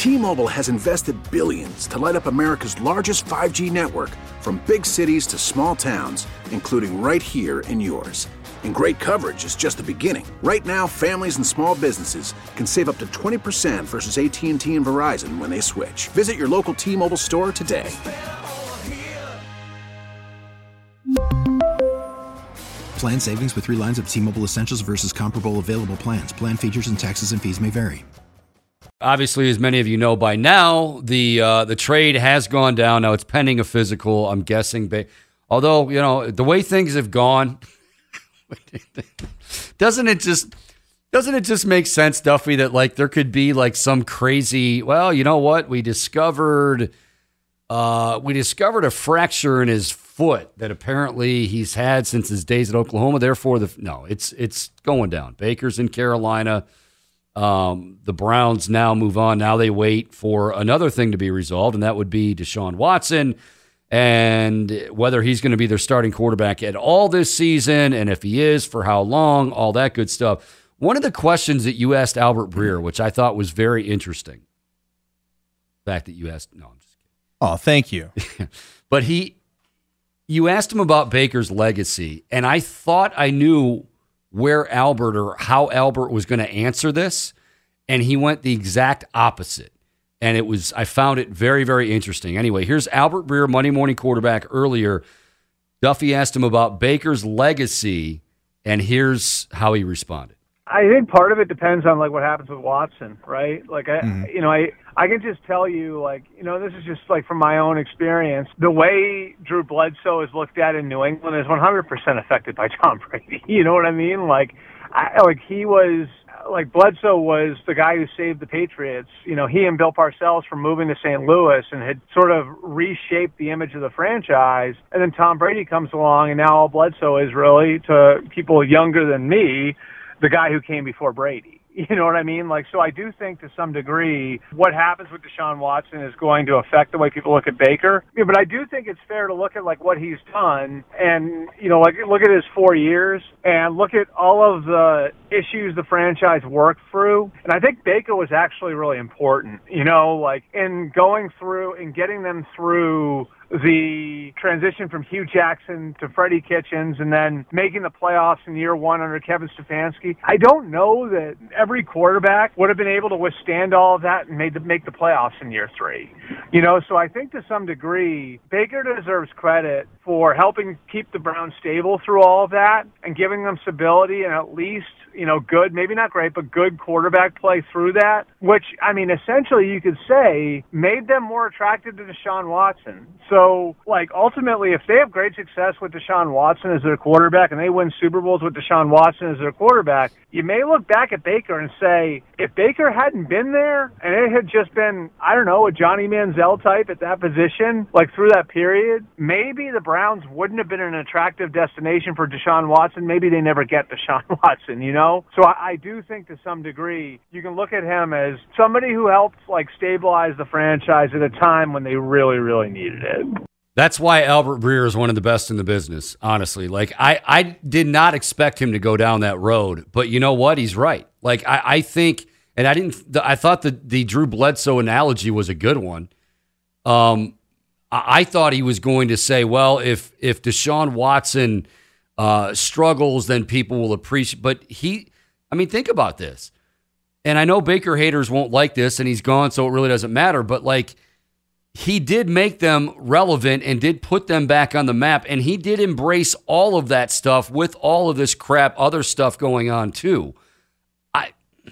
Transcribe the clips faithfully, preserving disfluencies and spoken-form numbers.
T-Mobile has invested billions to light up America's largest five G network, from big cities to small towns, including right here in yours. And great coverage is just the beginning. Right now, families and small businesses can save up to twenty percent versus A T and T and Verizon when they switch. Visit your local T-Mobile store today. Plan savings with three lines of T-Mobile Essentials versus comparable available plans. Plan features and taxes and fees may vary. Obviously, as many of you know by now, the uh, the trade has gone down. Now it's pending a physical, I'm guessing. Ba- Although, you know, the way things have gone, doesn't it just doesn't it just make sense, Duffy, that like there could be like some crazy, well, you know what? We discovered uh, we discovered a fracture in his foot that apparently he's had since his days at Oklahoma. Therefore, the no, it's it's going down. Baker's in Carolina. Um, the Browns now move on. Now they wait for another thing to be resolved, and that would be Deshaun Watson and whether he's going to be their starting quarterback at all this season, and if he is, for how long, all that good stuff. One of the questions that you asked Albert Breer, which I thought was very interesting, the fact that you asked, no, I'm just kidding. Oh, thank you. But he, you asked him about Baker's legacy, and I thought I knew where Albert or how Albert was going to answer this, and he went the exact opposite. And it was, I found it very, very interesting. Anyway, here's Albert Breer, Monday Morning Quarterback, earlier. Duffy asked him about Baker's legacy, and here's how he responded. I think part of it depends on like what happens with Watson, right? Like I, mm-hmm. you know, I I can just tell you, like, you know, this is just like from my own experience. The way Drew Bledsoe is looked at in New England is one hundred percent affected by Tom Brady. You know what I mean? Like, I, like he was, like Bledsoe was the guy who saved the Patriots. You know, he and Bill Parcells from moving to Saint Louis and had sort of reshaped the image of the franchise. And then Tom Brady comes along, and now all Bledsoe is really, to people younger than me, the guy who came before Brady. You know what I mean? Like, so I do think to some degree what happens with Deshaun Watson is going to affect the way people look at Baker. Yeah, but I do think it's fair to look at like what he's done and, you know, like look at his four years and look at all of the issues the franchise worked through. And I think Baker was actually really important, you know, like in going through and getting them through the transition from Hugh Jackson to Freddie Kitchens and then making the playoffs in year one under Kevin Stefanski. I don't know that every quarterback would have been able to withstand all of that and made the, make the playoffs in year three. You know, so I think to some degree, Baker deserves credit for helping keep the Browns stable through all of that and giving them stability and at least, you know, good, maybe not great, but good quarterback play through that, which, I mean, essentially you could say made them more attracted to Deshaun Watson. So, like, ultimately, if they have great success with Deshaun Watson as their quarterback and they win Super Bowls with Deshaun Watson as their quarterback, you may look back at Baker and say, if Baker hadn't been there and it had just been, I don't know, a Johnny Manziel type at that position, like through that period, maybe the Browns wouldn't have been an attractive destination for Deshaun Watson. Maybe they never get Deshaun Watson, you know? So I, I do think to some degree you can look at him as somebody who helped, like, stabilize the franchise at a time when they really, really needed it. That's why Albert Breer is one of the best in the business, honestly. Like, I, I did not expect him to go down that road, but you know what? He's right. Like, I, I think, and I didn't, I thought the, the Drew Bledsoe analogy was a good one. Um, I, I thought he was going to say, well, if, if Deshaun Watson uh, struggles, then people will appreciate, but he, I mean, think about this. And I know Baker haters won't like this, and he's gone, so it really doesn't matter, but like, he did make them relevant and did put them back on the map, and he did embrace all of that stuff with all of this crap, other stuff going on too. I,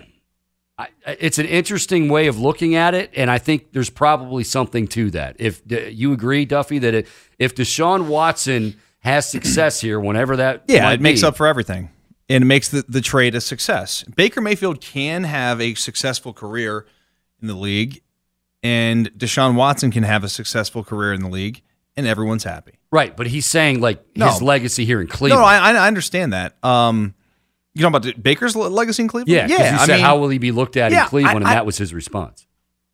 I, it's an interesting way of looking at it, and I think there's probably something to that. If you agree, Duffy, that it, if Deshaun Watson has success here, whenever that yeah, might it makes be, up for everything, and it makes the, the trade a success. Baker Mayfield can have a successful career in the league, and Deshaun Watson can have a successful career in the league, and everyone's happy. Right, but he's saying, like, no. his legacy here in Cleveland. No, I, I understand that. Um, you talking about Baker's legacy in Cleveland? Yeah, because yeah, you I said, mean, how will he be looked at yeah, in Cleveland, I, I, and that was his response.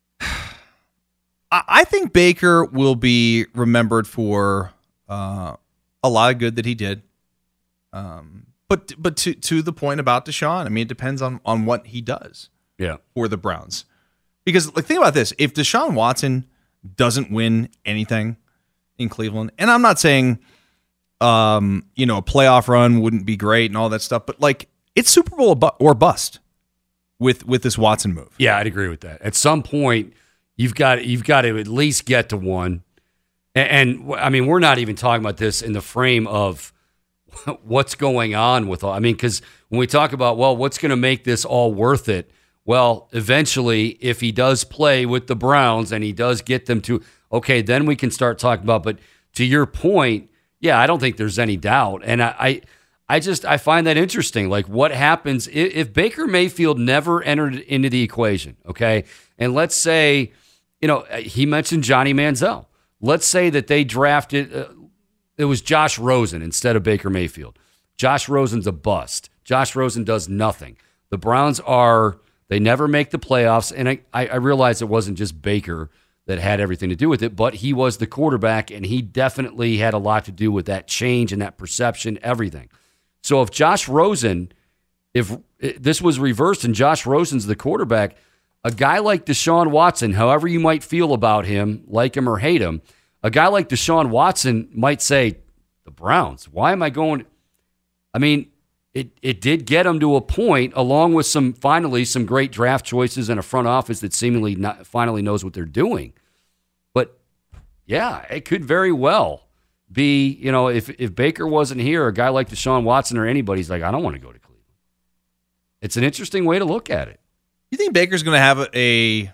I think Baker will be remembered for uh, a lot of good that he did. Um, but but to to the point about Deshaun, I mean, it depends on, on what he does yeah. for the Browns. Because like, think about this. If Deshaun Watson doesn't win anything in Cleveland, and I'm not saying, um, you know, a playoff run wouldn't be great and all that stuff, but like it's Super Bowl or bust with with this Watson move. Yeah, I'd agree with that. At some point, you've got you've got to at least get to one. And, and I mean, we're not even talking about this in the frame of what's going on with all. I mean, because when we talk about, well, what's going to make this all worth it? Well, eventually, if he does play with the Browns and he does get them to, okay, then we can start talking about. But to your point, yeah, I don't think there's any doubt. And I, I, I just I find that interesting. Like, what happens if, if Baker Mayfield never entered into the equation? Okay, and let's say, you know, he mentioned Johnny Manziel. Let's say that they drafted. Uh, it was Josh Rosen instead of Baker Mayfield. Josh Rosen's a bust. Josh Rosen does nothing. The Browns are. They never make the playoffs, and I, I realize it wasn't just Baker that had everything to do with it, but he was the quarterback, and he definitely had a lot to do with that change and that perception, everything. So if Josh Rosen, if this was reversed and Josh Rosen's the quarterback, a guy like Deshaun Watson, however you might feel about him, like him or hate him, a guy like Deshaun Watson might say, the Browns, why am I going? I mean, It it did get them to a point, along with some finally some great draft choices and a front office that seemingly not, finally knows what they're doing. But yeah, it could very well be, you know, if if Baker wasn't here, a guy like Deshaun Watson or anybody's like, I don't want to go to Cleveland. It's an interesting way to look at it. You think Baker's going to have a, a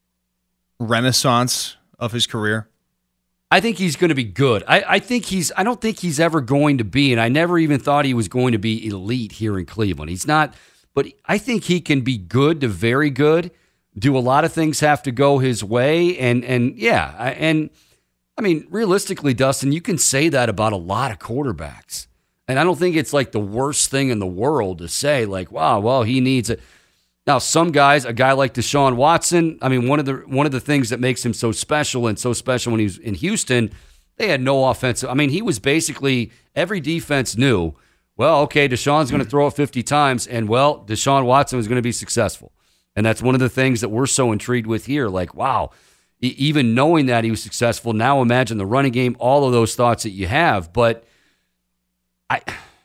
renaissance of his career? I think he's going to be good. I, I think he's. I don't think he's ever going to be, and I never even thought he was going to be elite here in Cleveland. He's not, but I think he can be good to very good. Do a lot of things have to go his way, and and yeah, and I mean realistically, Dustin, you can say that about a lot of quarterbacks, and I don't think it's like the worst thing in the world to say like, wow, well he needs it. Now, some guys, a guy like Deshaun Watson, I mean, one of the one of the things that makes him so special and so special when he was in Houston, they had no offensive. I mean, he was basically, every defense knew, well, okay, Deshaun's going to throw it fifty times, and, well, Deshaun Watson was going to be successful. And that's one of the things that we're so intrigued with here. Like, wow, even knowing that he was successful, now imagine the running game, all of those thoughts that you have. But I,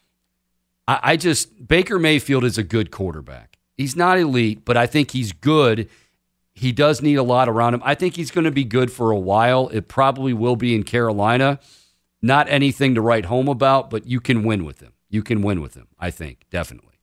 I just, Baker Mayfield is a good quarterback. He's not elite, but I think he's good. He does need a lot around him. I think he's going to be good for a while. It probably will be in Carolina. Not anything to write home about, but you can win with him. You can win with him, I think, definitely.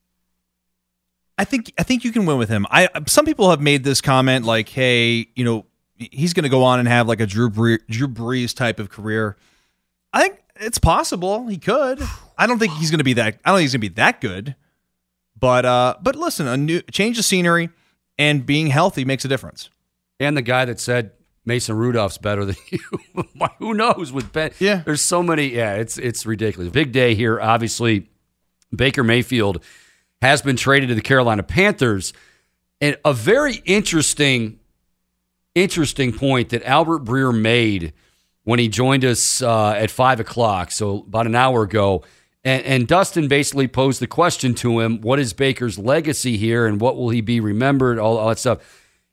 I think I think you can win with him. I some people have made this comment like, hey, you know, he's going to go on and have like a Drew Brees, Drew Brees type of career. I think it's possible. He could. I don't think he's going to be that I don't think he's going to be that good. But uh, but listen, a new change of scenery and being healthy makes a difference. And the guy that said Mason Rudolph's better than you, who knows? With Ben, yeah, there's so many. Yeah, it's it's ridiculous. Big day here. Obviously, Baker Mayfield has been traded to the Carolina Panthers, and a very interesting, interesting point that Albert Breer made when he joined us uh, at five o'clock. So about an hour ago. And, and Dustin basically posed the question to him, what is Baker's legacy here and what will he be remembered, all, all that stuff.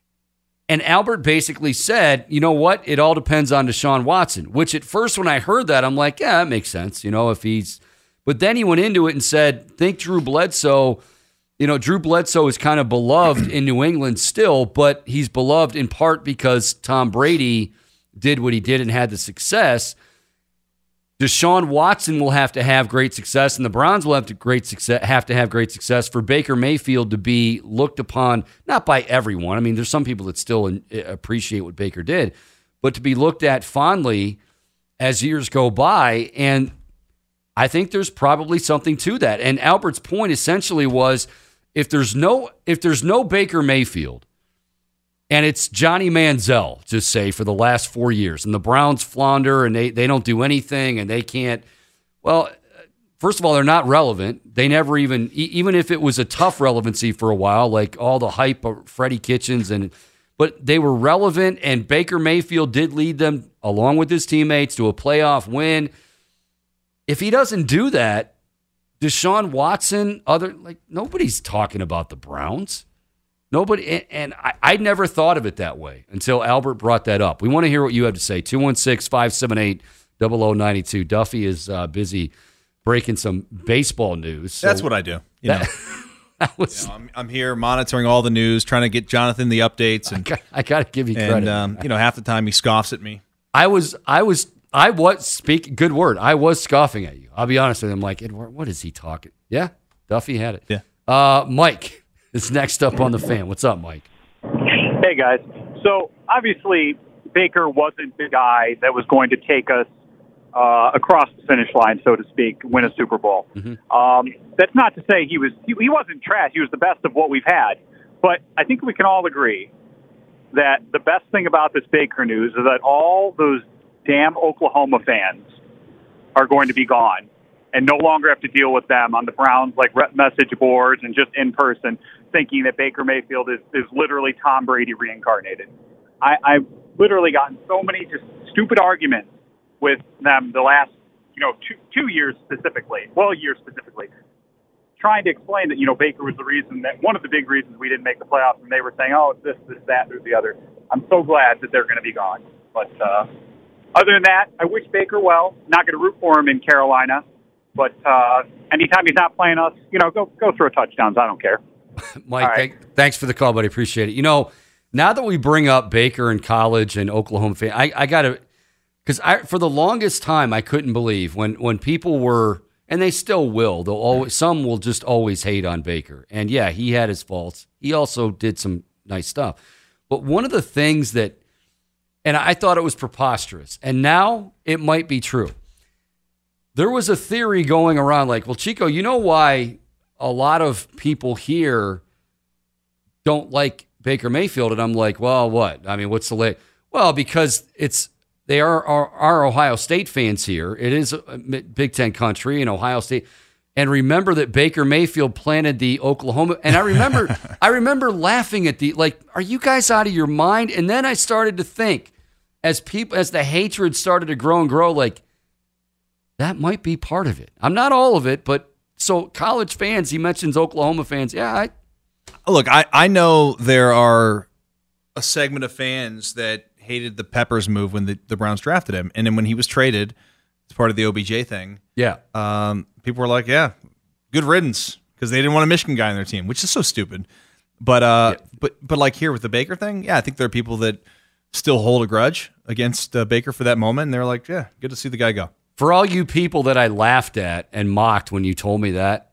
And Albert basically said, you know what, it all depends on Deshaun Watson, which at first when I heard that, I'm like, yeah, that makes sense, you know, if he's, but then he went into it and said, think Drew Bledsoe, you know, Drew Bledsoe is kind of beloved in New England still, but he's beloved in part because Tom Brady did what he did and had the success. Deshaun Watson will have to have great success, and the Browns will have to great success, have to have great success for Baker Mayfield to be looked upon, not by everyone. I mean, there's some people that still in, appreciate what Baker did, but to be looked at fondly as years go by. And I think there's probably something to that. And Albert's point essentially was, if there's no if there's no Baker Mayfield, and it's Johnny Manziel, just say, for the last four years. And the Browns flounder, and they, they don't do anything, and they can't. Well, first of all, they're not relevant. They never even, even if it was a tough relevancy for a while, like all the hype of Freddie Kitchens, and but they were relevant, and Baker Mayfield did lead them, along with his teammates, to a playoff win. If he doesn't do that, Deshaun Watson, other like nobody's talking about the Browns. Nobody, and, and I, I never thought of it that way until Albert brought that up. We want to hear what you have to say. two one six, five seven eight, zero zero nine two. Duffy is uh, busy breaking some baseball news. So That's what I do. You that, know. that was, you know, I'm, I'm here monitoring all the news, trying to get Jonathan the updates, and I got, I got to give you and credit. um, you know, half the time he scoffs at me. I was, I was, I was speak good word. I was scoffing at you. I'll be honest with you. I'm like, Edward, what is he talking? Yeah, Duffy had it. Yeah. Uh, Mike is next up on the Fan. What's up, Mike? Hey, guys. So, obviously, Baker wasn't the guy that was going to take us uh, across the finish line, so to speak, win a Super Bowl. Mm-hmm. Um, that's not to say he was he, he wasn't trash. He was the best of what we've had. But I think we can all agree that the best thing about this Baker news is that all those damn Oklahoma fans are going to be gone and no longer have to deal with them on the Browns like message boards and just in person, thinking that Baker Mayfield is, is literally Tom Brady reincarnated. I, I've literally gotten so many just stupid arguments with them the last, you know, two, two years specifically, well, a year specifically, trying to explain that, you know, Baker was the reason that one of the big reasons we didn't make the playoffs, and they were saying, oh, it's this, this, that, or the other. I'm so glad that they're going to be gone. But uh, other than that, I wish Baker well. Not going to root for him in Carolina. But uh, anytime he's not playing us, you know, go go throw touchdowns. I don't care. Mike, right. thank, thanks for the call, buddy. Appreciate it. You know, now that we bring up Baker in college and Oklahoma fan, I, I got to, because I for the longest time I couldn't believe when when people were, and they still will. They'll always some will just always hate on Baker, and yeah, he had his faults. He also did some nice stuff, but one of the things that, and I thought it was preposterous, and now it might be true. There was a theory going around like, well, Chico, you know why a lot of people here don't like Baker Mayfield? And I'm like, well, what? I mean, what's the late? Well, because it's they are, are are Ohio State fans here. It is a Big Ten country and Ohio State. And remember that Baker Mayfield planted the Oklahoma. And I remember I remember laughing at the, like, are you guys out of your mind? And then I started to think, as people as the hatred started to grow and grow, like, that might be part of it. I'm not all of it, but so college fans, he mentions Oklahoma fans. Yeah, I, Look, I, I know there are a segment of fans that hated the Peppers move when the, the Browns drafted him. And then when he was traded as part of the O B J thing, yeah, um, people were like, yeah, good riddance, because they didn't want a Michigan guy on their team, which is so stupid. But uh, yeah. but but like here with the Baker thing, yeah, I think there are people that still hold a grudge against uh, Baker for that moment. And they're like, yeah, good to see the guy go. For all you people that I laughed at and mocked when you told me that,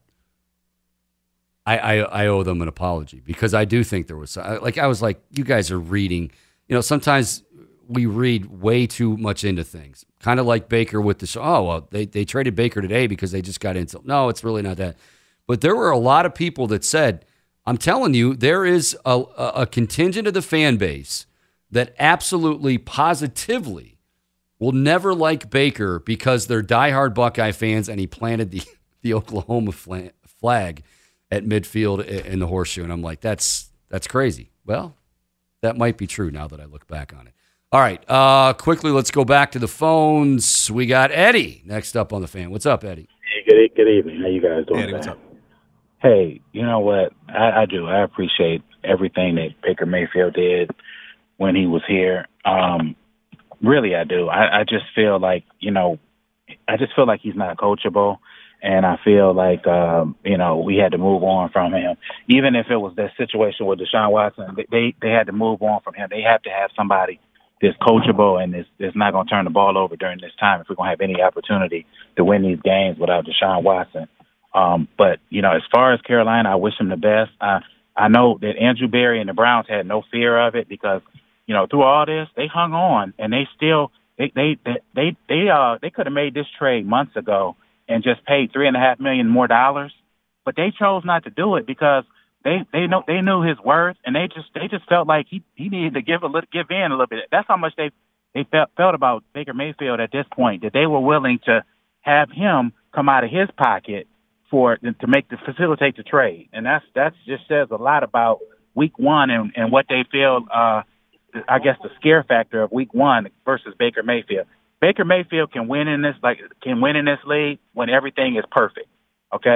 I, I, I owe them an apology, because I do think there was, like, I was like, you guys are reading, you know, sometimes we read way too much into things. Kind of like Baker with the show. Oh, well, they, they traded Baker today because they just got into, no, it's really not that. But there were a lot of people that said, I'm telling you, there is a, a contingent of the fan base that absolutely, positively will never like Baker because they're diehard Buckeye fans, and he planted the, the Oklahoma flag at midfield in the horseshoe. And I'm like, that's that's crazy. Well, that might be true now that I look back on it. All right, uh, quickly, let's go back to the phones. We got Eddie next up on the Fan. What's up, Eddie? Hey, good, good evening. How you guys doing? Eddie, what's up? Hey, you know what? I, I do. I appreciate everything that Baker Mayfield did when he was here. Um, really, I do. I, I just feel like, you know, I just feel like he's not coachable. And I feel like, um, you know, we had to move on from him. Even if it was that situation with Deshaun Watson, they, they had to move on from him. They have to have somebody that's coachable and is, is not going to turn the ball over during this time if we're going to have any opportunity to win these games without Deshaun Watson. Um, but, you know, as far as Carolina, I wish them the best. I, I know that Andrew Berry and the Browns had no fear of it because, you know, through all this, they hung on and they still they they they they, they uh they could have made this trade months ago and just paid three and a half million more dollars, but they chose not to do it because they they know they knew his worth and they just they just felt like he, he needed to give a little give in a little bit. That's how much they they felt felt about Baker Mayfield at this point, that they were willing to have him come out of his pocket for to make the facilitate the trade, and that's that's just says a lot about week one and, and what they feel. Uh, I guess the scare factor of week one versus Baker Mayfield. Baker Mayfield can win in this like can win in this league when everything is perfect. Okay,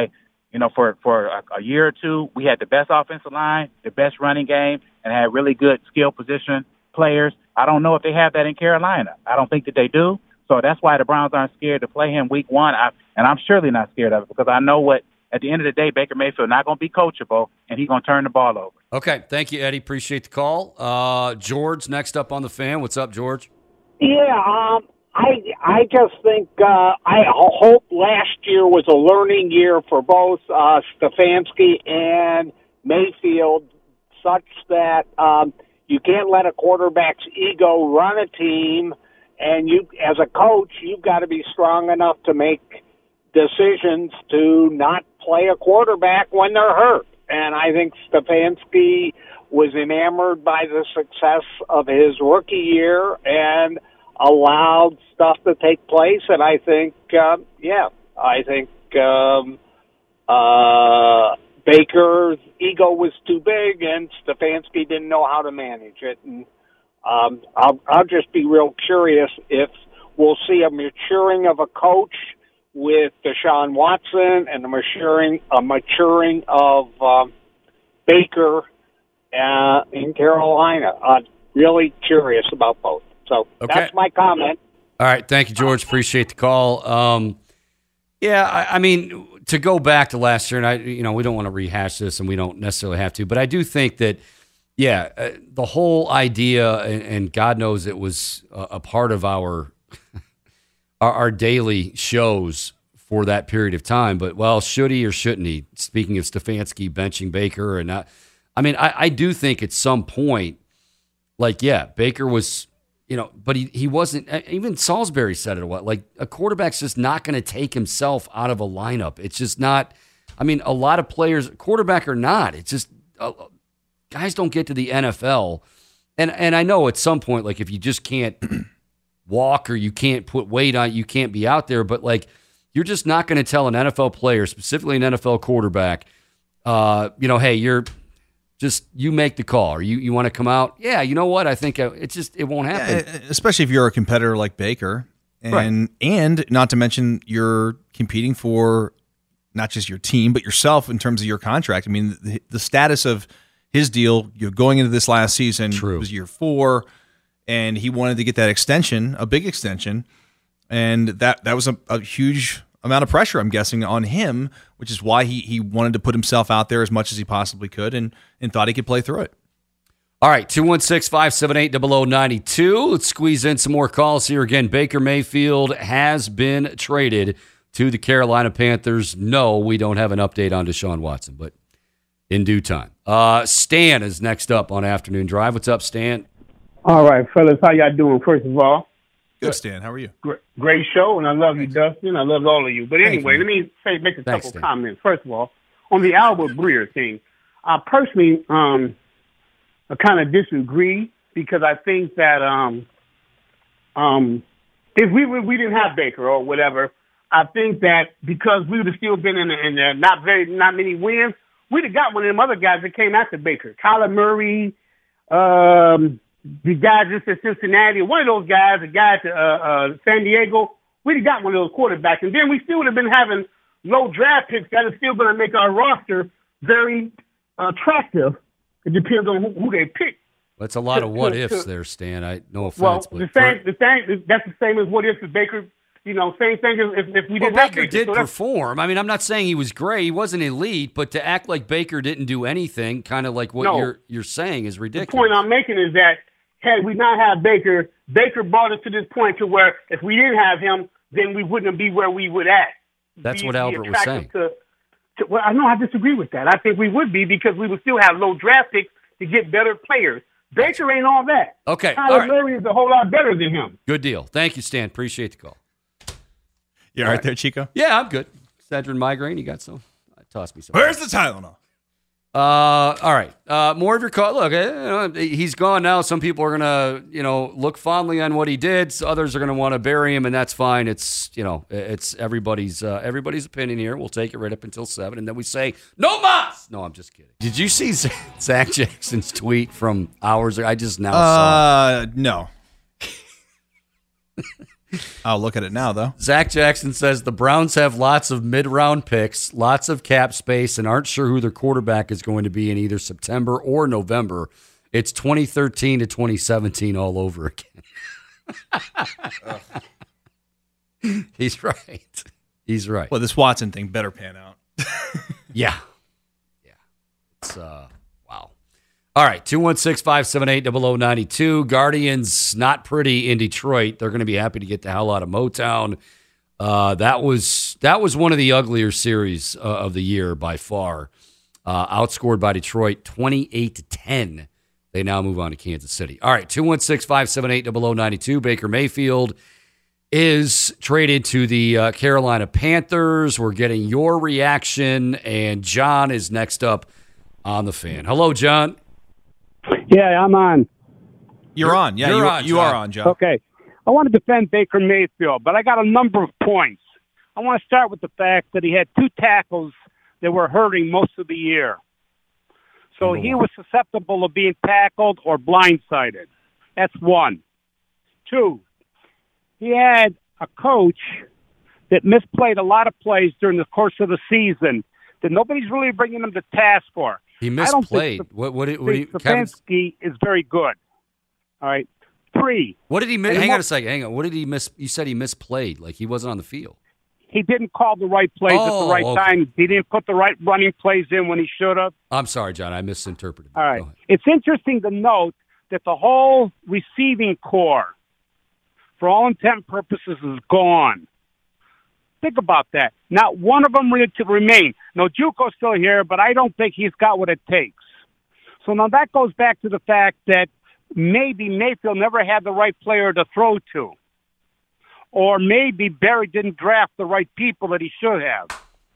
you know, for, for a, a year or two, we had the best offensive line, the best running game, and had really good skill position players. I don't know if they have that in Carolina. I don't think that they do. So that's why the Browns aren't scared to play him week one. I, and I'm surely not scared of it because I know what, at the end of the day, Baker Mayfield not going to be coachable, and he's going to turn the ball over. Okay. Thank you, Eddie. Appreciate the call. Uh, George, next up on the fan. What's up, George? Yeah, um, I I just think uh, I hope last year was a learning year for both uh, Stefanski and Mayfield, such that um, you can't let a quarterback's ego run a team, and you, as a coach, you've got to be strong enough to make decisions to not play a quarterback when they're hurt. And I think Stefanski was enamored by the success of his rookie year and allowed stuff to take place. And I think, uh, yeah, I think um, uh, Baker's ego was too big, and Stefanski didn't know how to manage it. And um, I'll, I'll just be real curious if we'll see a maturing of a coach with Deshaun Watson and a maturing, a maturing of um, Baker uh, in Carolina. I'm really curious about both. So okay. That's my comment. All right. Thank you, George. Appreciate the call. Um, yeah, I, I mean, to go back to last year, and I, you know, we don't want to rehash this, and we don't necessarily have to, but I do think that, yeah, uh, the whole idea, and, and God knows it was a, a part of our our, our daily shows for that period of time. But, well, should he or shouldn't he? Speaking of Stefanski benching Baker, and not, I mean, I, I do think at some point, like, yeah, Baker was, you know, but he, he wasn't, even Salisbury said it a while, like, a quarterback's just not going to take himself out of a lineup. It's just not, I mean, a lot of players, quarterback or not, it's just, uh, guys don't get to the N F L. And, and I know at some point, like, if you just can't walk or you can't put weight on, you can't be out there, but, like, you're just not going to tell an N F L player, specifically an N F L quarterback, uh, you know, hey, you're just, you make the call, or you, you want to come out. Yeah, you know what? I think it's just, it won't happen. Yeah, especially if you're a competitor like Baker. And, right. and not to mention you're competing for not just your team, but yourself in terms of your contract. I mean, the, the status of his deal, you know, going into this last season True. was year four, and he wanted to get that extension, a big extension. And that, that was a, a huge amount of pressure, I'm guessing, on him, which is why he he wanted to put himself out there as much as he possibly could and, and thought he could play through it. All right, two one six, five seven eight, zero zero nine two. Let's squeeze in some more calls here. Again, Baker Mayfield has been traded to the Carolina Panthers. No, we don't have an update on Deshaun Watson, but in due time. Uh, Stan is next up on Afternoon Drive. What's up, Stan? All right, fellas, how y'all doing, first of all? Good, Stan. How are you? Great, great show, and I love you, Dustin. I love all of you. But anyway, you. let me say, make a Thanks, couple Stan. comments. First of all, on the Albert Breer thing, I personally um, I kind of disagree because I think that um, um, if we were, we didn't have Baker or whatever, I think that because we would have still been in, in uh, not very not many wins, we'd have got one of them other guys that came after Baker, Kyler Murray. Um, The guy just at Cincinnati, one of those guys, a guy at uh, uh, San Diego, we'd have got one of those quarterbacks. And then we still would have been having low draft picks that are still going to make our roster very uh, attractive. It depends on who, who they pick. That's a lot to, of what to, ifs to, there, Stan. I no offense, well, but the same, the same, that's the same as what ifs if Baker. You know, same thing as if, if we well, didn't Baker have Baker. did so perform. I mean, I'm not saying he was great. He wasn't elite, but to act like Baker didn't do anything, kind of like what No. you're you're saying, is ridiculous. The point I'm making is that had we not had Baker, Baker brought us to this point to where if we didn't have him, then we wouldn't be where we would at. That's be, what be Albert was saying. To, to, well, I know I disagree with that. I think we would be because we would still have low draft picks to get better players. Baker ain't all that. Okay, Kyler all right. Murray is a whole lot better than him. Good deal. Thank you, Stan. Appreciate the call. You all right, right there, Chico? Yeah, I'm good. Excedrin migraine, you got some? Toss me some. Where's the Tylenol? Uh, all right. Uh, more of your call. Look, eh, you know, he's gone now. Some people are gonna, you know, look fondly on what he did. So others are gonna want to bury him, and that's fine. It's, you know, it's everybody's uh, everybody's opinion here. We'll take it right up until seven, and then we say no mas. No, I'm just kidding. Did you see Zach Jackson's tweet from hours ago? I just now saw. Uh, no. I'll look at it now, though. Zach Jackson says the Browns have lots of mid-round picks, lots of cap space, and aren't sure who their quarterback is going to be in either September or November. It's twenty thirteen to twenty seventeen all over again. He's right. He's right. Well, this Watson thing better pan out. Yeah. Yeah. It's, uh, wow. All right. two one six, five seven eight, zero zero nine two. Guardians, not pretty in Detroit. They're going to be happy to get the hell out of Motown. Uh, that was that was one of the uglier series uh, of the year by far. Uh, outscored by Detroit twenty-eight to ten. They now move on to Kansas City. All right. two one six, five seven eight, zero zero nine two. Baker Mayfield is traded to the uh, Carolina Panthers. We're getting your reaction, and John is next up on the Fan. Hello, John. Yeah, I'm on. You're, you're on. Yeah, you're you, on, you are on, John. Okay. I want to defend Baker Mayfield, but I got a number of points. I want to start with the fact that he had two tackles that were hurting most of the year. So he was susceptible of being tackled or blindsided. That's one. Two, he had a coach that misplayed a lot of plays during the course of the season that nobody's really bringing him to task for. He misplayed. I don't think what? What? What? What? Stefanski is very good. All right. Three. What did he miss? Hang more, on a second. Hang on. What did he miss? You said he misplayed. Like he wasn't on the field. He didn't call the right plays oh, at the right okay. time. He didn't put the right running plays in when he should have. I'm sorry, John. I misinterpreted. All right. It's interesting to note that the whole receiving core, for all intent and purposes, is gone. Think about that. Not one of them to remain. No, Juco's still here, but I don't think he's got what it takes. So now that goes back to the fact that maybe Mayfield never had the right player to throw to. Or maybe Barry didn't draft the right people that he should have.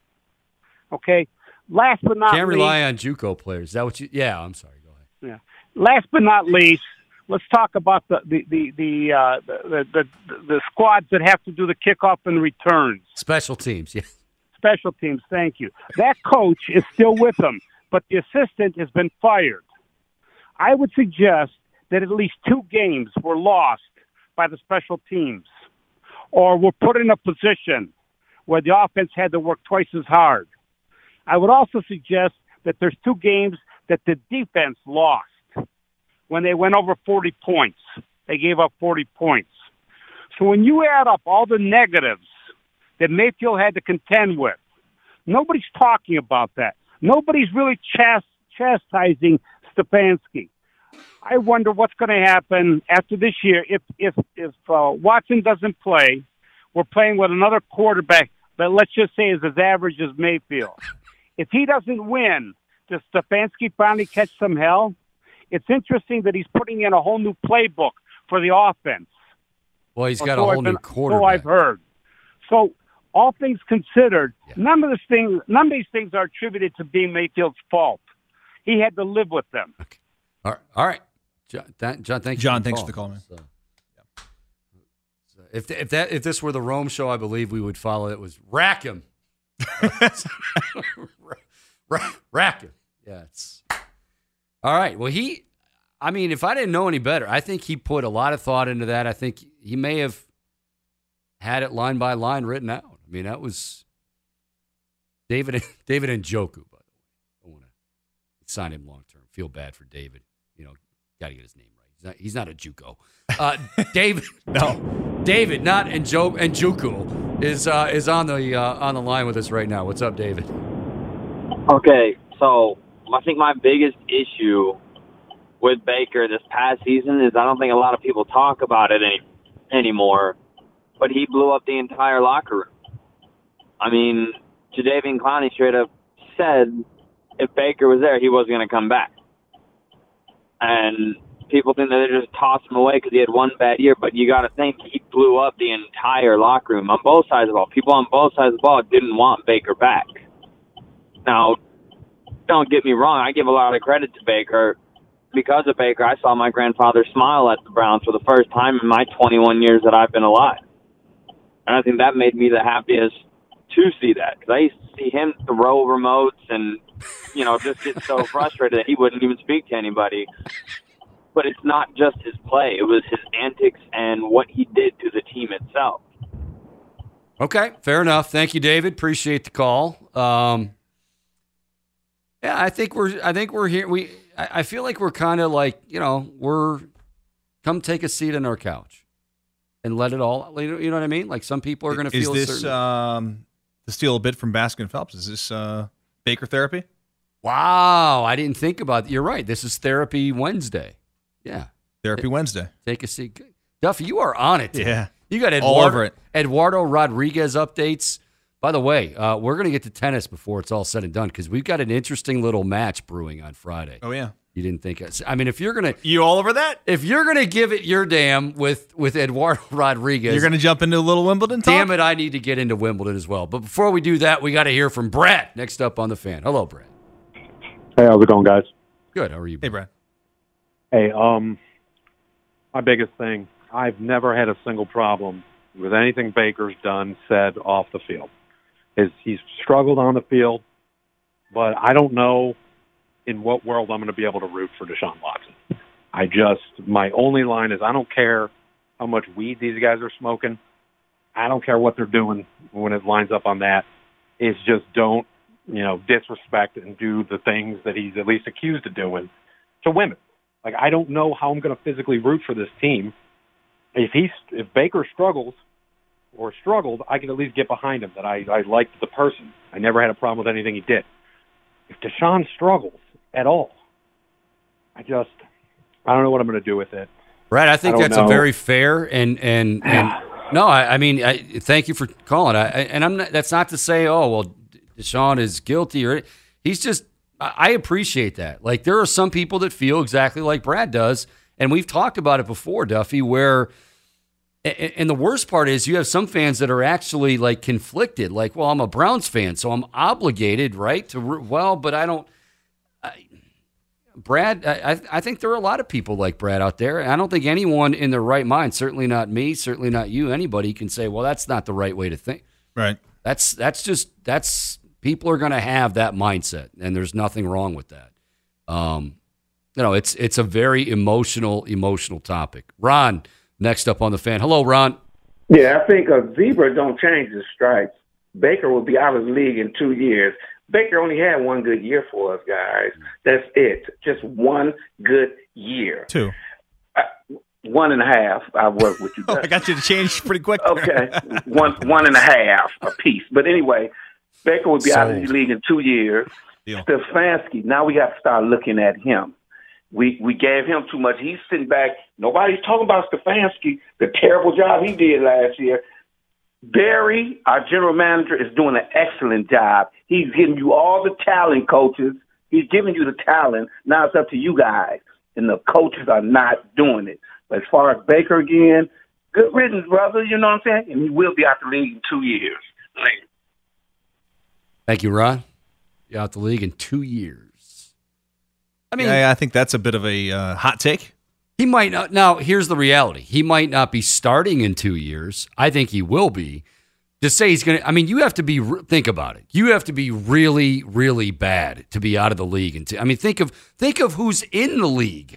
Okay? Last but not Can't least... rely on JUCO players. Is that what you... Yeah, I'm sorry. Go ahead. Yeah. Last but not least, let's talk about the the the the, uh, the, the, the the squads that have to do the kickoff and returns. Special teams, yeah. Special teams, thank you. That coach is still with them, but the assistant has been fired. I would suggest that at least two games were lost by the special teams, or were put in a position where the offense had to work twice as hard. I would also suggest that there's two games that the defense lost when they went over forty points. They gave up forty points. So when you add up all the negatives that Mayfield had to contend with, nobody's talking about that. Nobody's really chast- chastising Stefanski. I wonder what's going to happen after this year if if if uh, Watson doesn't play. We're playing with another quarterback that let's just say is as average as Mayfield. If he doesn't win, does Stefanski finally catch some hell? It's interesting that he's putting in a whole new playbook for the offense. Well, he's got so a whole I've been, new quarterback. So I've heard. So all things considered, yeah. none of this thing, none of these things are attributed to being Mayfield's fault. He had to live with them. Okay. All right. All right. John, th- John thank you. John, for thanks call. for the call, man. So, yeah. so if if that if this were the Rome show, I believe we would follow it was rack him. rack him. Yeah. It's all right. Well, he. I mean, if I didn't know any better, I think he put a lot of thought into that. I think he may have had it line by line written out. I mean, that was David David Njoku, by the way. I want to sign him long term. Feel bad for David. You know, got to get his name right. He's not, he's not a JUCO. Uh, David, no, David, not Njo, Njoku, is uh, is on the uh, on the line with us right now. What's up, David? Okay, so I think my biggest issue with Baker this past season is I don't think a lot of people talk about it any, anymore, but he blew up the entire locker room. I mean, Jadeveon Clowney straight up said if Baker was there, he wasn't going to come back. And people think that they just tossed him away because he had one bad year, but you got to think he blew up the entire locker room on both sides of the ball. People on both sides of the ball didn't want Baker back. Now, don't get me wrong, I give a lot of credit to Baker. Because of Baker, I saw my grandfather smile at the Browns for the first time in my twenty-one years that I've been alive. And I think that made me the happiest to see that. Because I used to see him throw remotes and, you know, just get so frustrated that he wouldn't even speak to anybody. but it's not just his play. It was his antics and what he did to the team itself. Okay, fair enough. Thank you, David. Appreciate the call. Um, yeah, I think we're. I think we're here. We. I, I feel like we're kind of like you know we're. Come take a seat on our couch, and let it all. You know what I mean? Like some people are going to feel. Is this certain, um, to steal a bit from Baskin Phelps? Is this uh, Baker therapy? Wow, I didn't think about. You're right. This is Therapy Wednesday. Yeah, Therapy Wednesday. Take a seat, Duffy. You are on it today. Yeah, you got Eduardo, all over it. Eduardo Rodriguez updates. By the way, uh, we're going to get to tennis before it's all said and done because we've got an interesting little match brewing on Friday. Oh yeah. You didn't think it. I mean, if you're gonna you all over that, if you're gonna give it your damn with with Eduardo Rodriguez, you're gonna jump into a little Wimbledon talk? Damn it, I need to get into Wimbledon as well. But before we do that, we got to hear from Brad next up on the Fan. Hello, Brad. Hey, how's it going, guys? Good. How are you, Brad? Hey, Brad. Hey, um, my biggest thing, I've never had a single problem with anything Baker's done, said off the field. His, he's struggled on the field, but I don't know in what world I'm going to be able to root for Deshaun Watson. I just, my only line is I don't care how much weed these guys are smoking. I don't care what they're doing when it lines up on that. It's just don't, you know, disrespect and do the things that he's at least accused of doing to women. Like, I don't know how I'm going to physically root for this team. If he's, if Baker struggles or struggled, I can at least get behind him that I, I liked the person. I never had a problem with anything he did. If Deshaun struggles at all, I just, I don't know what I'm going to do with it. Brad, I think I that's know. a very fair and and, and no, I, I mean, I, thank you for calling. I, and I'm not, that's not to say, oh well, Deshaun is guilty or he's just. I appreciate that. Like there are some people that feel exactly like Brad does, and we've talked about it before, Duffy. Where, and the worst part is, you have some fans that are actually like conflicted. Like, well, I'm a Browns fan, so I'm obligated, right? To well, but I don't. I, Brad, I, I think there are a lot of people like Brad out there. And I don't think anyone in their right mind, certainly not me, certainly not you, anybody can say, well, that's not the right way to think. Right. That's that's just that's people are going to have that mindset, and there's nothing wrong with that. Um, you know, it's it's a very emotional, emotional topic. Ron, next up on the Fan. Hello, Ron. Yeah, I think a zebra don't change the stripes. Baker will be out of the league in two years. Baker only had one good year for us, guys. That's it. Just one good year. Two. Uh, one and a half. I work with you. Oh, I got you to change pretty quick. Okay. one one and a half a piece. But anyway, Baker will be So, out of the league in two years. Deal. Stefanski, now we got to start looking at him. We we gave him too much. He's sitting back. Nobody's talking about Stefanski, the terrible job he did last year. Barry, our general manager, is doing an excellent job. He's giving you all the talent, coaches. He's giving you the talent. Now it's up to you guys. And the coaches are not doing it. But as far as Baker again, good riddance, brother. You know what I'm saying? And he will be out the league in two years. Later. Thank you, Ron. You're out the league in two years. I mean, yeah, I think that's a bit of a uh, hot take. He might not. Now, here's the reality. He might not be starting in two years. I think he will be. To say he's going to, I mean, you have to be, think about it. You have to be really, really bad to be out of the league. And I mean, think of, think of who's in the league,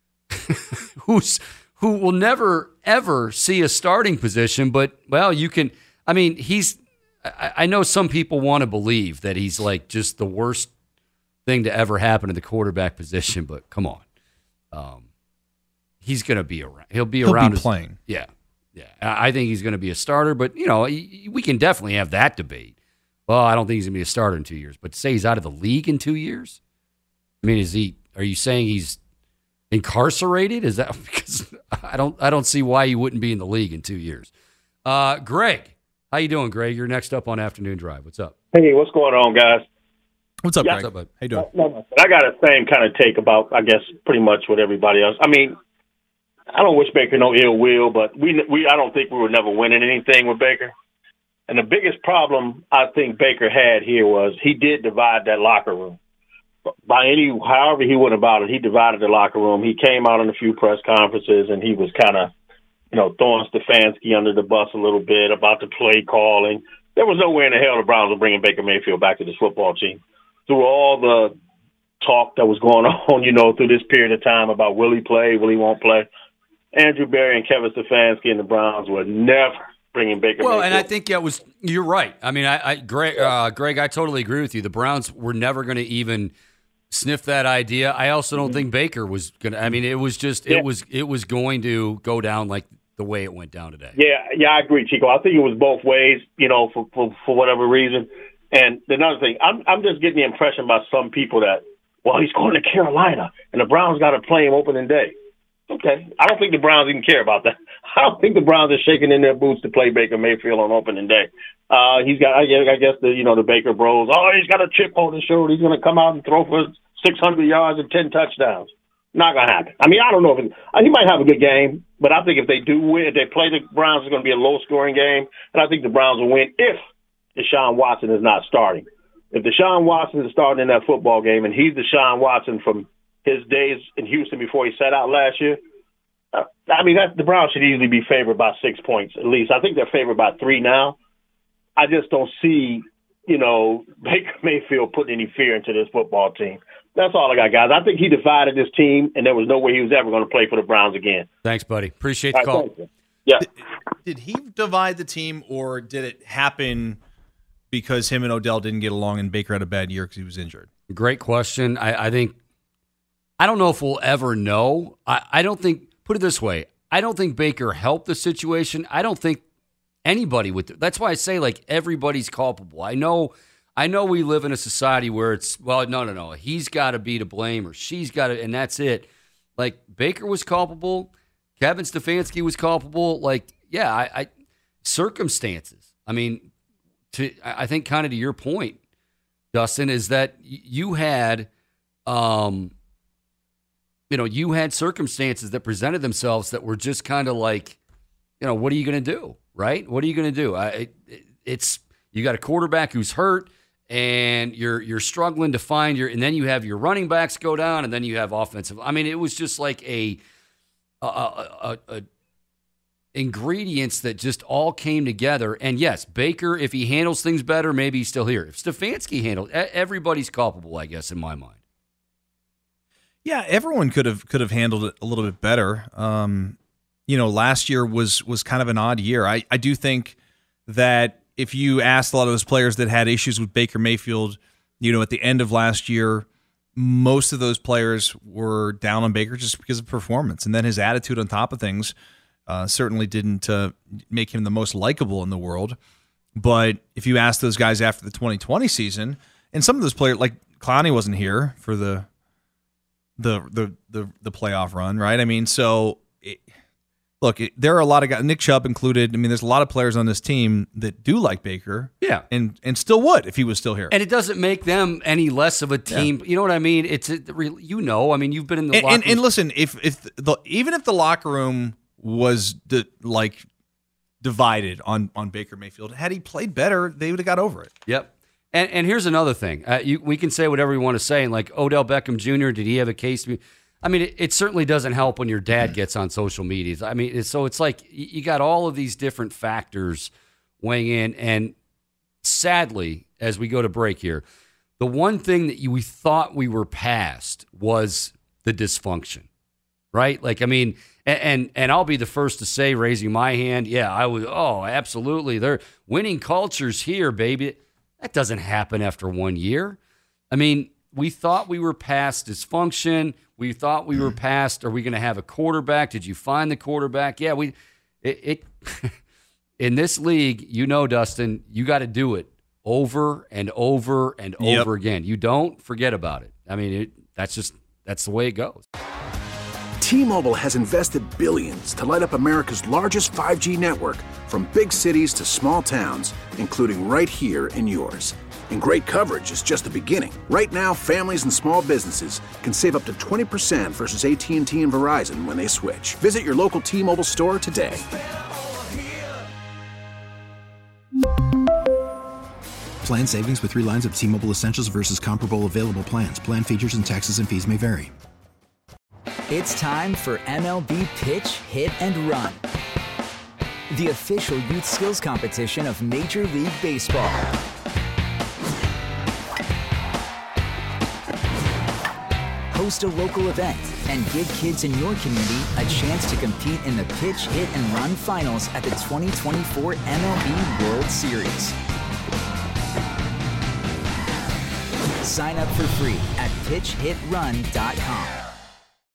who's, who will never, ever see a starting position. But, well, you can, I mean, he's, I, I know some people want to believe that he's like just the worst thing to ever happen to the quarterback position, but come on. Um, he's going to be around. He'll be He'll around. be his, playing. Yeah. Yeah. I think he's going to be a starter, but, you know, we can definitely have that debate. Well, I don't think he's going to be a starter in two years, but to say he's out of the league in two years? I mean, is he, are you saying he's incarcerated? Is that, because I don't, I don't see why he wouldn't be in the league in two years. Uh, Greg, how you doing, Greg? You're next up on Afternoon Drive. What's up? Hey, what's going on, guys? What's up, Yeah. Greg? What's up, bud? How you doing? I got the same kind of take about, I guess, pretty much what everybody else. I mean, I don't wish Baker no ill will, but we, we, I don't think we were never winning anything with Baker. And the biggest problem I think Baker had here was he did divide that locker room. By any, however he went about it, he divided the locker room. He came out in a few press conferences and he was kind of, you know, throwing Stefanski under the bus a little bit about the play calling. There was nowhere in the hell the Browns were bringing Baker Mayfield back to this football team. Through all the talk that was going on, you know, through this period of time about will he play, will he won't play. Andrew Berry and Kevin Stefanski and the Browns were never bringing Baker Well, Mayfield. and I think that was – you're right. I mean, I, I Greg, uh, Greg, I totally agree with you. The Browns were never going to even sniff that idea. I also don't mm-hmm. think Baker was going to – I mean, it was just yeah. – it was it was going to go down like the way it went down today. Yeah, yeah, I agree, Chico. I think it was both ways, you know, for for, for whatever reason. And another thing, I'm I'm just getting the impression by some people that, well, he's going to Carolina, and the Browns got to play him opening day. Okay. I don't think the Browns even care about that. I don't think the Browns are shaking in their boots to play Baker Mayfield on opening day. Uh, he's got, I guess, I guess the, you know, the Baker bros, oh, he's got a chip on his shoulder. He's going to come out and throw for six hundred yards and ten touchdowns. Not going to happen. I mean, I don't know if it, he might have a good game, but I think if they do win, if they play the Browns, it's going to be a low scoring game. And I think the Browns will win if Deshaun Watson is not starting. If Deshaun Watson is starting in that football game and he's Deshaun Watson from his days in Houston before he sat out last year, uh, I mean, that, the Browns should easily be favored by six points at least. I think they're favored by three now. I just don't see, you know, Baker Mayfield putting any fear into this football team. That's all I got, guys. I think he divided this team, and there was no way he was ever going to play for the Browns again. Thanks, buddy. Appreciate the all call. Right, yeah. Did, did he divide the team, or did it happen because him and Odell didn't get along and Baker had a bad year because he was injured? Great question. I, I think – I don't know if we'll ever know. I, I don't think – put it this way. I don't think Baker helped the situation. I don't think anybody would – that's why I say, like, everybody's culpable. I know – I know we live in a society where it's, well, no, no, no. He's got to be to blame or she's got to, and that's it. Like, Baker was culpable. Kevin Stefanski was culpable. Like, yeah, I, I circumstances. I mean, to I think kind of to your point, Dustin, is that you had, um, you know, you had circumstances that presented themselves that were just kind of like, you know, what are you going to do, right? What are you going to do? I, it, it's, you got a quarterback who's hurt. And you're you're struggling to find your, and then you have your running backs go down, and then you have offensive. I mean, it was just like a, a, a, a, a ingredients that just all came together. And yes, Baker, if he handles things better, maybe he's still here. If Stefanski handled, everybody's culpable, I guess, in my mind. Yeah, everyone could have could have handled it a little bit better. Um, you know, last year was was kind of an odd year. I I do think that. If you asked a lot of those players that had issues with Baker Mayfield, you know, at the end of last year, most of those players were down on Baker just because of performance. And then his attitude on top of things uh, certainly didn't uh, make him the most likable in the world. But if you ask those guys after the twenty twenty season, and some of those players, like Clowney wasn't here for the the the the, the playoff run, right? I mean, so... It, Look, there are a lot of guys, Nick Chubb included. I mean, there's a lot of players on this team that do like Baker. Yeah. And and still would if he was still here. And it doesn't make them any less of a team. Yeah. You know what I mean? It's a, you know, I mean, you've been in the and, locker and, room. And listen, if if the even if the locker room was di- like divided on on Baker Mayfield, had he played better, they would have got over it. Yep. And and here's another thing. Uh, you, we can say whatever we want to say. And like Odell Beckham Junior, did he have a case to be? I mean, it, it certainly doesn't help when your dad gets on social media. I mean, it's, so it's like you got all of these different factors weighing in. And sadly, as we go to break here, the one thing that you, we thought we were past was the dysfunction, right? Like, I mean, and, and and I'll be the first to say, raising my hand, yeah, I was, oh, absolutely. They're winning cultures here, baby. That doesn't happen after one year. I mean, we thought we were past dysfunction. We thought we were past, are we going to have a quarterback? Did you find the quarterback? Yeah, we it, it in this league, you know, Dustin, you got to do it over and over and Yep. over again. You don't forget about it. I mean, it, that's just that's the way it goes. T-Mobile has invested billions to light up America's largest five G network, from big cities to small towns, including right here in yours. And great coverage is just the beginning. Right now, families and small businesses can save up to twenty percent versus A T and T and Verizon when they switch. Visit your local T-Mobile store today. Plan savings with three lines of T-Mobile Essentials versus comparable available plans. Plan features and taxes and fees may vary. It's time for M L B Pitch, Hit, and Run, the official youth skills competition of Major League Baseball. host a local event, and give kids in your community a chance to compete in the Pitch, Hit, and Run Finals at the twenty twenty-four M L B World Series. Sign up for free at pitch hit run dot com.